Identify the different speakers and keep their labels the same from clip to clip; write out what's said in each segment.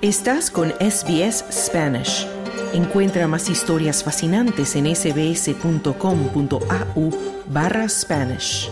Speaker 1: Estás con SBS Spanish. Encuentra más historias fascinantes en sbs.com.au/Spanish.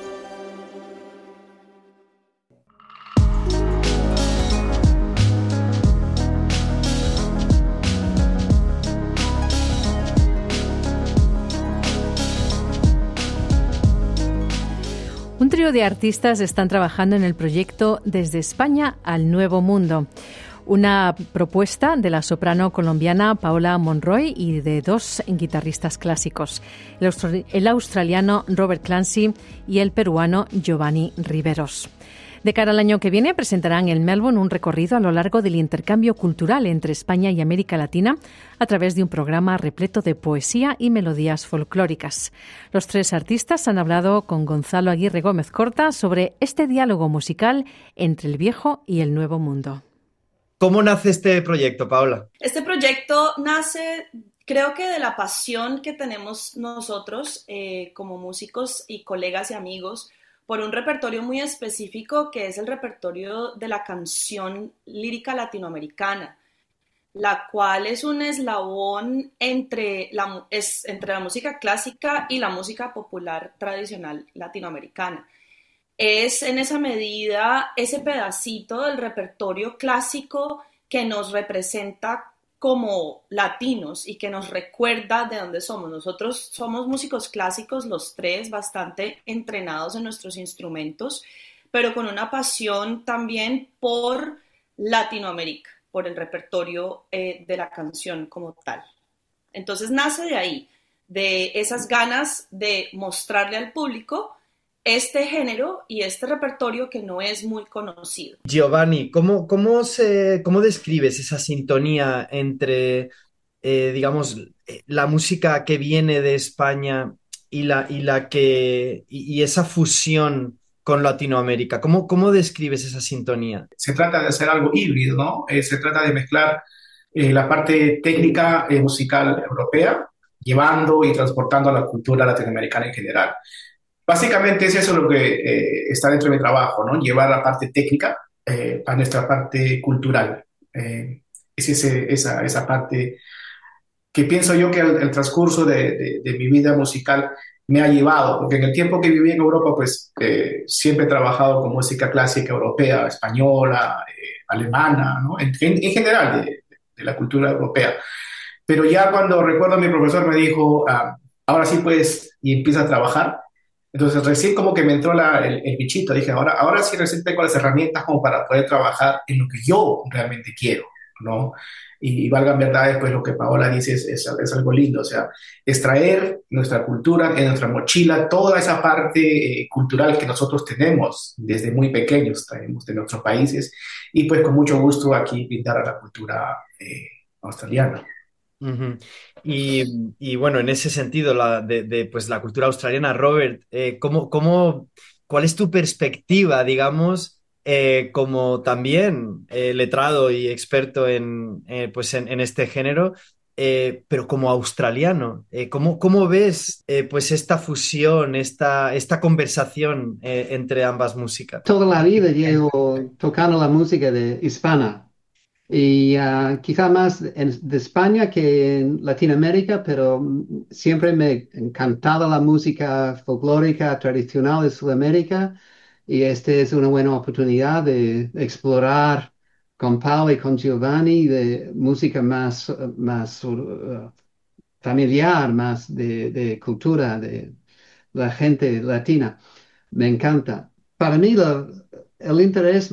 Speaker 2: Un trío de artistas están trabajando en el proyecto Desde España al Nuevo Mundo, una propuesta de la soprano colombiana Paola Monroy y de dos guitarristas clásicos, el australiano Robert Clancy y el peruano Giovanni Riveros. De cara al año que viene presentarán en Melbourne un recorrido a lo largo del intercambio cultural entre España y América Latina a través de un programa repleto de poesía y melodías folclóricas. Los tres artistas han hablado con Gonzalo Aguirre Gómez Corta sobre este diálogo musical entre el viejo y el nuevo mundo.
Speaker 3: ¿Cómo nace este proyecto, Paola?
Speaker 4: Este proyecto nace, creo que de la pasión que tenemos nosotros como músicos y colegas y amigos por un repertorio muy específico que es el repertorio de la canción lírica latinoamericana, la cual es un eslabón entre la música clásica y la música popular tradicional latinoamericana. Es en esa medida ese pedacito del repertorio clásico que nos representa como latinos y que nos recuerda de dónde somos. Nosotros somos músicos clásicos, los tres, bastante entrenados en nuestros instrumentos, pero con una pasión también por Latinoamérica, por el repertorio de la canción como tal. Entonces nace de ahí, de esas ganas de mostrarle al público este género y este repertorio que no es muy conocido.
Speaker 3: Giovanni, ¿cómo describes esa sintonía entre, la música que viene de España y esa fusión con Latinoamérica? ¿Cómo describes esa sintonía?
Speaker 5: Se trata de hacer algo híbrido, ¿no? Se trata de mezclar la parte técnica musical europea, llevando y transportando a la cultura latinoamericana en general. Básicamente es eso lo que está dentro de mi trabajo, ¿no? Llevar la parte técnica a nuestra parte cultural. Es esa parte que pienso yo que el transcurso de mi vida musical me ha llevado, porque en el tiempo que viví en Europa, pues siempre he trabajado con música clásica europea, española, alemana, ¿no? En general de la cultura europea. Pero ya cuando recuerdo a mi profesor me dijo, ahora sí puedes, y empieza a trabajar. Entonces recién como que me entró el bichito, dije, ahora sí recién tengo las herramientas como para poder trabajar en lo que yo realmente quiero, ¿no? Y valgan verdades, pues lo que Paola dice es algo lindo, o sea, extraer nuestra cultura, en nuestra mochila, toda esa parte cultural que nosotros tenemos desde muy pequeños, traemos de nuestros países, y pues con mucho gusto aquí pintar a la cultura australiana.
Speaker 3: Uh-huh. Y bueno, en ese sentido, pues la cultura australiana, Robert, ¿cuál es tu perspectiva, digamos, como también letrado y experto en este género, pero como australiano? ¿Cómo ves pues esta fusión, esta conversación entre ambas músicas?
Speaker 6: Toda la vida llevo tocando la música hispana. Y quizá más de España que en Latinoamérica, pero siempre me ha encantado la música folclórica tradicional de Sudamérica y esta es una buena oportunidad de explorar con Pau y con Giovanni de música más familiar, más de cultura de la gente latina. Me encanta. Para mí el interés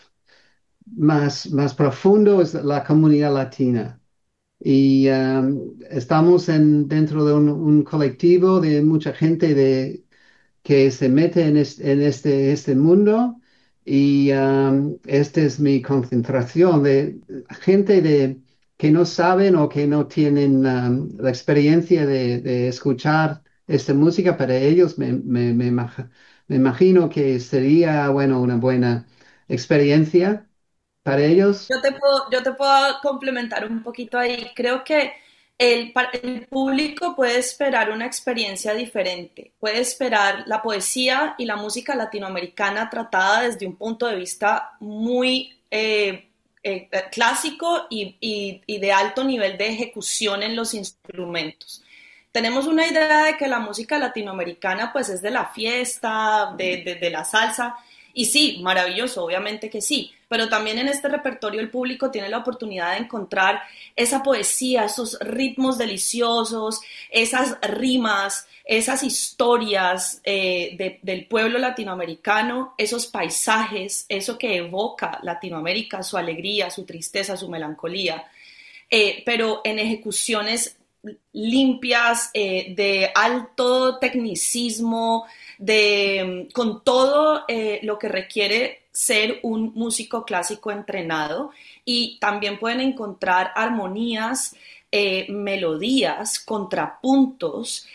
Speaker 6: más profundo es la comunidad latina. Y estamos dentro de un colectivo de mucha gente que se mete en este mundo y esta es mi concentración de gente que no saben o que no tienen la experiencia de escuchar esta música. Para ellos me imagino que sería una buena experiencia para ellos.
Speaker 4: Yo te puedo complementar un poquito ahí. Creo que el público puede esperar una experiencia diferente, puede esperar la poesía y la música latinoamericana tratada desde un punto de vista muy clásico y de alto nivel de ejecución en los instrumentos. Tenemos una idea de que la música latinoamericana pues es de la fiesta, de la salsa, y sí, maravilloso, obviamente que sí, pero también en este repertorio el público tiene la oportunidad de encontrar esa poesía, esos ritmos deliciosos, esas rimas, esas historias del pueblo latinoamericano, esos paisajes, eso que evoca Latinoamérica, su alegría, su tristeza, su melancolía, pero en ejecuciones limpias, de alto tecnicismo, con todo lo que requiere ser un músico clásico entrenado, y también pueden encontrar armonías, melodías, contrapuntos,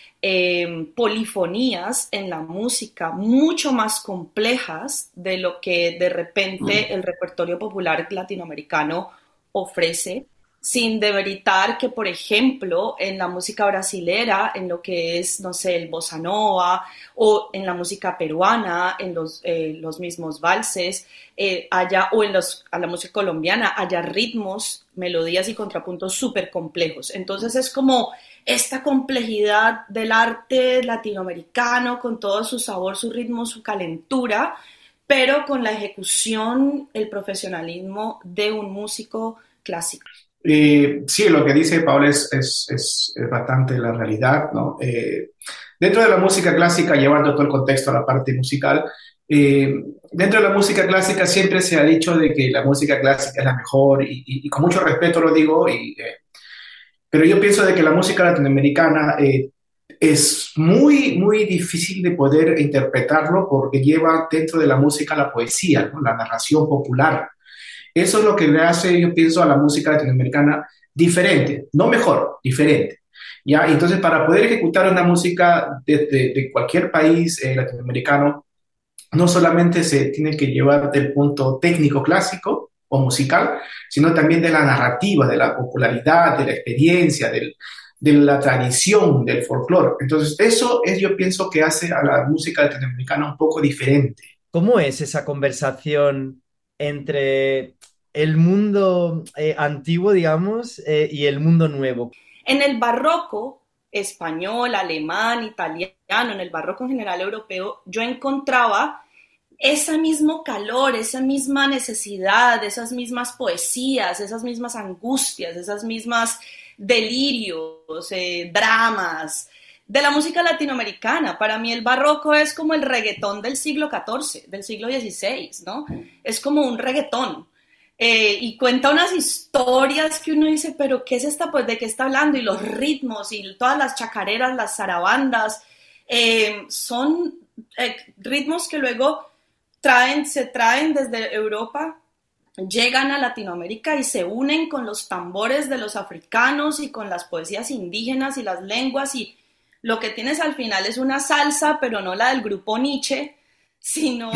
Speaker 4: polifonías en la música mucho más complejas de lo que de repente el repertorio popular latinoamericano ofrece, sin demeritar que, por ejemplo, en la música brasilera, en lo que es, no sé, el bossa nova, o en la música peruana, en los mismos valses, o a la música colombiana, haya ritmos, melodías y contrapuntos súper complejos. Entonces es como esta complejidad del arte latinoamericano, con todo su sabor, su ritmo, su calentura, pero con la ejecución, el profesionalismo de un músico clásico.
Speaker 5: Sí, lo que dice Paola es bastante la realidad, ¿no? Dentro de la música clásica, llevando todo el contexto a la parte musical, dentro de la música clásica siempre se ha dicho de que la música clásica es la mejor y con mucho respeto lo digo, pero yo pienso de que la música latinoamericana es muy, muy difícil de poder interpretarlo porque lleva dentro de la música la poesía, ¿no? La narración popular. Eso es lo que le hace, yo pienso, a la música latinoamericana diferente, no mejor, diferente. ¿Ya? Entonces, para poder ejecutar una música de cualquier país latinoamericano, no solamente se tiene que llevar del punto técnico clásico o musical, sino también de la narrativa, de la popularidad, de la experiencia, de la tradición, del folclore. Entonces, eso es, yo pienso, que hace a la música latinoamericana un poco diferente.
Speaker 3: ¿Cómo es esa conversación entre el mundo antiguo, digamos, y el mundo nuevo?
Speaker 4: En el barroco español, alemán, italiano, en el barroco en general europeo, yo encontraba ese mismo calor, esa misma necesidad, esas mismas poesías, esas mismas angustias, esas mismas delirios, dramas de la música latinoamericana. Para mí el barroco es como el reggaetón del siglo XIV, del siglo XVI, ¿no? Es como un reggaetón. Y cuenta unas historias que uno dice, pero ¿qué es esta? Pues, ¿de qué está hablando? Y los ritmos y todas las chacareras, las zarabandas, son ritmos que luego se traen desde Europa, llegan a Latinoamérica y se unen con los tambores de los africanos y con las poesías indígenas y las lenguas, y lo que tienes al final es una salsa, pero no la del grupo Nietzsche, sino,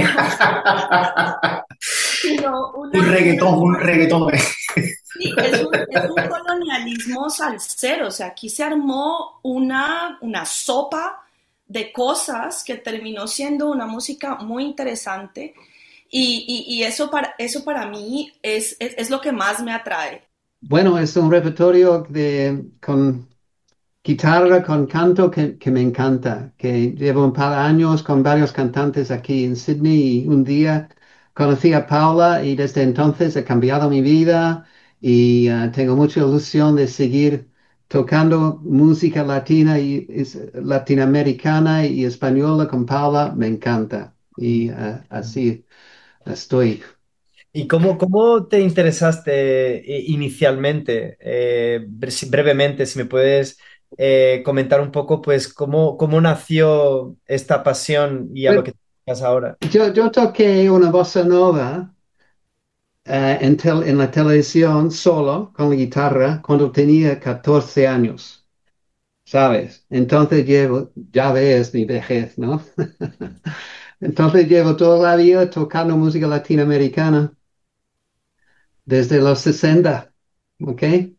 Speaker 4: sino
Speaker 5: Un reggaetón.
Speaker 4: sí, es un colonialismo salsero. O sea, aquí se armó una sopa de cosas que terminó siendo una música muy interesante, y eso para mí es lo que más me atrae.
Speaker 6: Bueno, es un repertorio con guitarra, con canto que me encanta, que llevo un par de años con varios cantantes aquí en Sydney y un día conocí a Paula y desde entonces he cambiado mi vida y tengo mucha ilusión de seguir tocando música latina y latinoamericana y española con Paula. Me encanta y así estoy.
Speaker 3: ¿Y cómo te interesaste inicialmente? Brevemente, si me puedes comentar un poco, pues, cómo nació esta pasión y a lo
Speaker 6: Bueno,
Speaker 3: que te dedicas ahora.
Speaker 6: yo toqué una bossa nova en la televisión solo con la guitarra cuando tenía 14 años, ¿sabes? Entonces ya ves mi vejez, ¿no? Entonces llevo toda la vida tocando música latinoamericana desde los 60, ¿ok?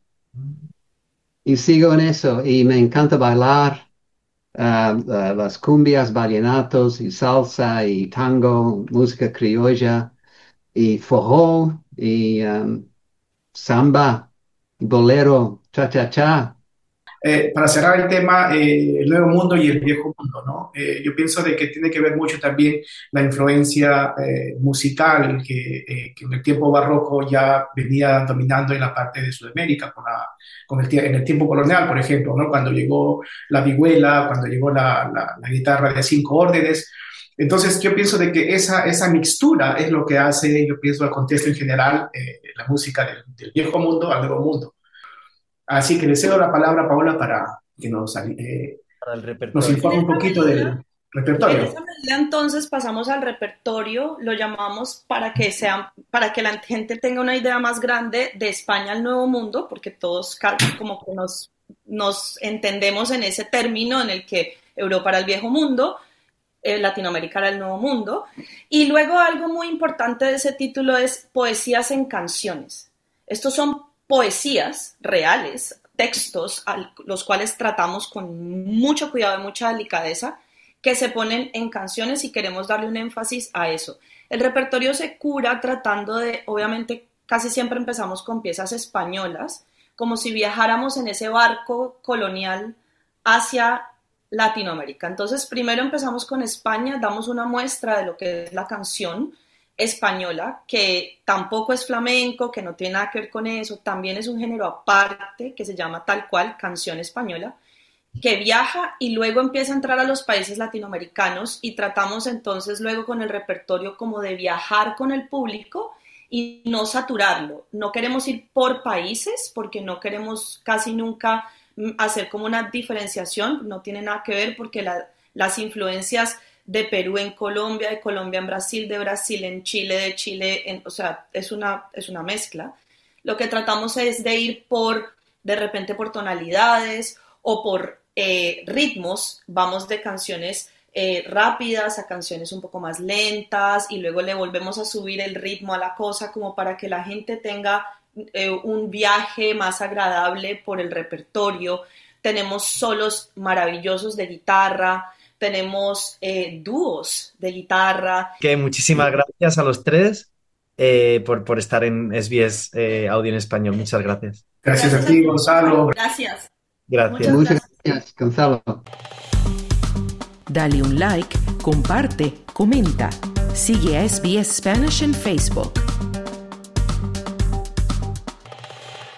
Speaker 6: Y sigo en eso y me encanta bailar las cumbias, vallenatos y salsa y tango, música criolla y forró y samba, bolero, cha-cha-cha.
Speaker 5: Para cerrar el tema, el Nuevo Mundo y el Viejo Mundo, ¿no? Yo pienso de que tiene que ver mucho también la influencia musical que en el tiempo barroco ya venía dominando en la parte de Sudamérica, en el tiempo colonial, por ejemplo, ¿no? Cuando llegó la vihuela, cuando llegó la guitarra de 5 órdenes. Entonces, yo pienso de que esa mixtura es lo que hace, yo pienso, al contexto en general, la música del Viejo Mundo al Nuevo Mundo. Así que le cedo la palabra a Paola para que nos
Speaker 3: Para el
Speaker 5: nos
Speaker 3: repertorio.
Speaker 5: informe un poquito del
Speaker 4: En
Speaker 5: repertorio.
Speaker 4: esa medida, entonces, pasamos al repertorio, lo llamamos para que la gente tenga una idea más grande de España al Nuevo Mundo, porque todos como que nos entendemos en ese término en el que Europa era el Viejo Mundo, Latinoamérica era el Nuevo Mundo. Y luego algo muy importante de ese título es Poesías en canciones. Estos son poesías reales, textos los cuales tratamos con mucho cuidado y mucha delicadeza, que se ponen en canciones y queremos darle un énfasis a eso. El repertorio se cura tratando de, obviamente, casi siempre empezamos con piezas españolas, como si viajáramos en ese barco colonial hacia Latinoamérica. Entonces, primero empezamos con España, damos una muestra de lo que es la canción española, que tampoco es flamenco, que no tiene nada que ver con eso, también es un género aparte que se llama tal cual canción española, que viaja y luego empieza a entrar a los países latinoamericanos y tratamos entonces luego con el repertorio como de viajar con el público y no saturarlo. No queremos ir por países porque no queremos casi nunca hacer como una diferenciación, no tiene nada que ver porque las influencias de Perú en Colombia, de Colombia en Brasil, de Brasil en Chile, de Chile o sea, es una mezcla. Lo que tratamos es de ir de repente por tonalidades o por ritmos, vamos de canciones rápidas a canciones un poco más lentas y luego le volvemos a subir el ritmo a la cosa como para que la gente tenga un viaje más agradable por el repertorio. Tenemos solos maravillosos de guitarra, tenemos dúos de guitarra.
Speaker 3: Que muchísimas gracias a los tres por estar en SBS Audio en Español. Muchas gracias.
Speaker 5: Gracias a ti, Gonzalo.
Speaker 4: Gracias.
Speaker 3: Gracias.
Speaker 6: Muchas gracias, Gonzalo.
Speaker 1: Dale un like, comparte, comenta. Sigue a SBS Spanish en Facebook.